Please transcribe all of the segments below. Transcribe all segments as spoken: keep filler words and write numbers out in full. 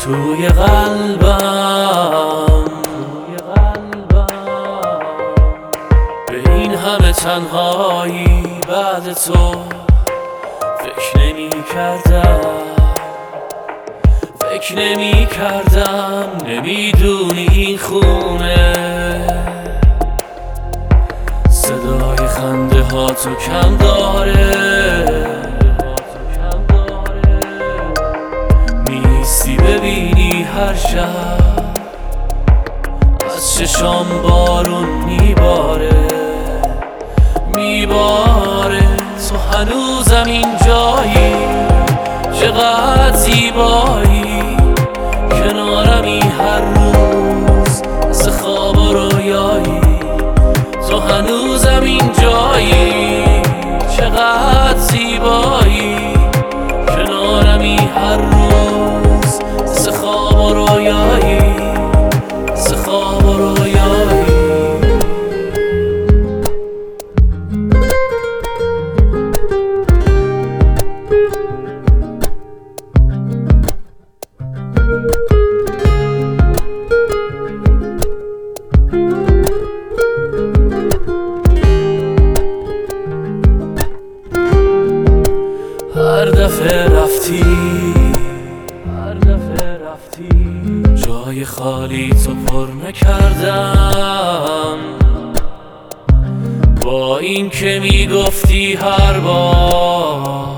توی قلبم به این همه تنهایی بعد تو فکر نمی کردم فکر نمی کردم نمیدونی این خونه صدای خنده ها تو کم داره میستی ببینی هر شب از چشام بارون میباره میباره تو هنوزم اینجایی چقدر زیبایی کنارمی هر روز مثل خواب و رویایی تو هنوزم اینجایی چقدر زیبایی کنارمی هر روز مثل خواب و رویایی مثل خواب و رویایی هر دفعه رفتی هر دفعه رفتی جای خالی تو پر نکردم با این که میگفتی هر بار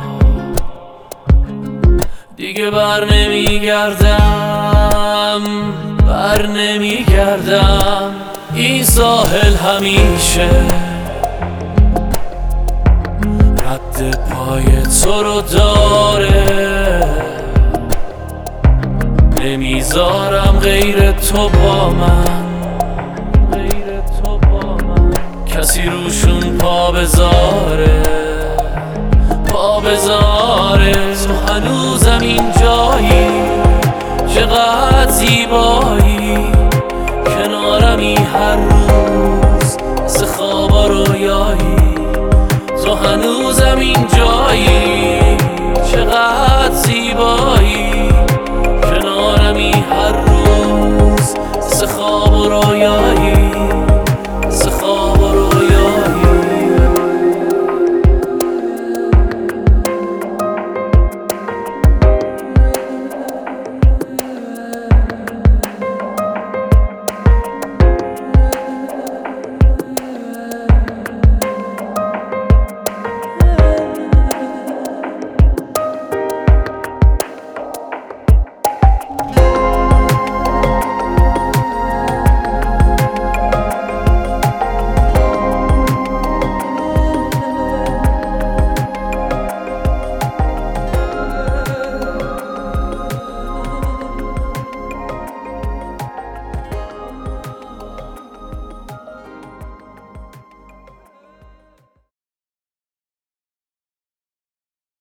دیگه بر نمیگردم بر نمیگردم این ساحل همیشه رد پای تو رو داره نمیذارم غیر تو با من غیر تو با من کسی روشون پا بذاره پا بذاره تو هنوزم اینجایی چقدر زیبایی کنارمی هر روز مثل خواب و رویایی تو هنوزم اینجایی چقدر زیبایی